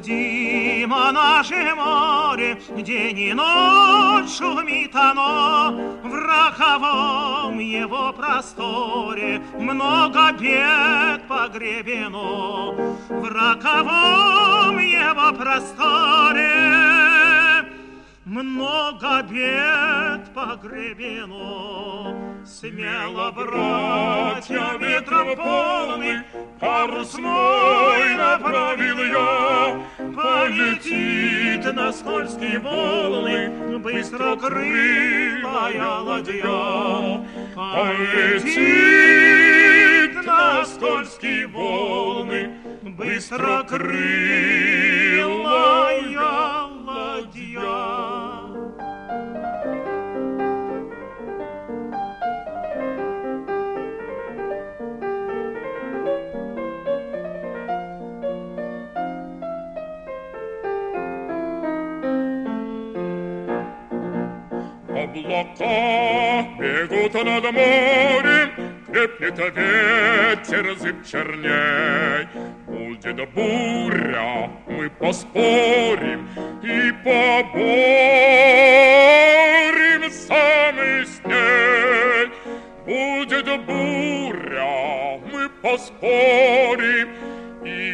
Судимо наше море, день и ночь шумит оно, в роковом его просторе много бед погребено. В роковом его просторе много бед погребено. Смело, братья, ветром полный, парус мой направил я. Полетит на скользкие волны быстрокрылая ладья. Полетит на скользкие волны быстрокрылая ладья. Облака бегут над морем, крепнет ветер, зыб черней. Будет буря, мы поспорим и поборемся мы с ней. Будет буря, мы поспорим и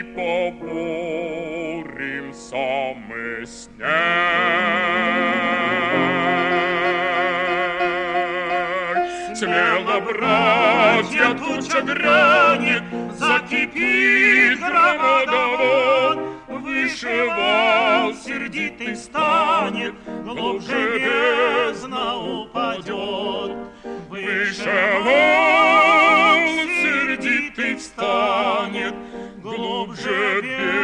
поборемся мы с ней. Смело, братья, туча грянет, закипит громадовод. Выше вал сердитый станет, глубже бездна упадет. Выше вал сердитый встанет, глубже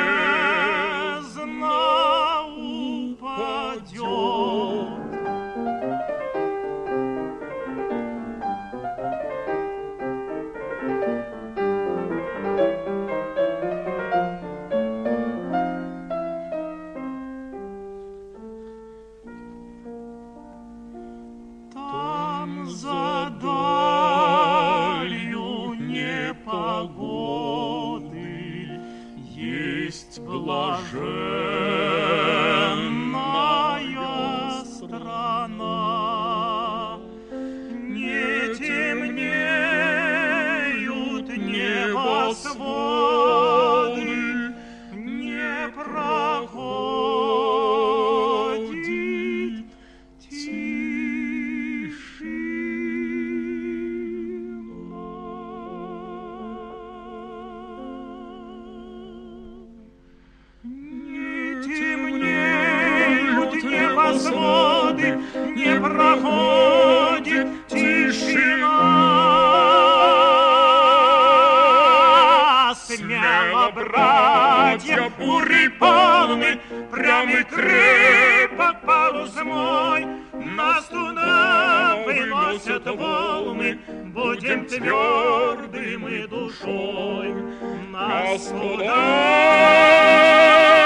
бездна упадет. За далью непогоды есть блаженная страна. Не темнеют небосводы, не проходит небосводы, не проходит тишина. Смело, братья, бури полны, прямый крепок парус мой. Нас туда выносят волны, будем твердым и душой. Нас туда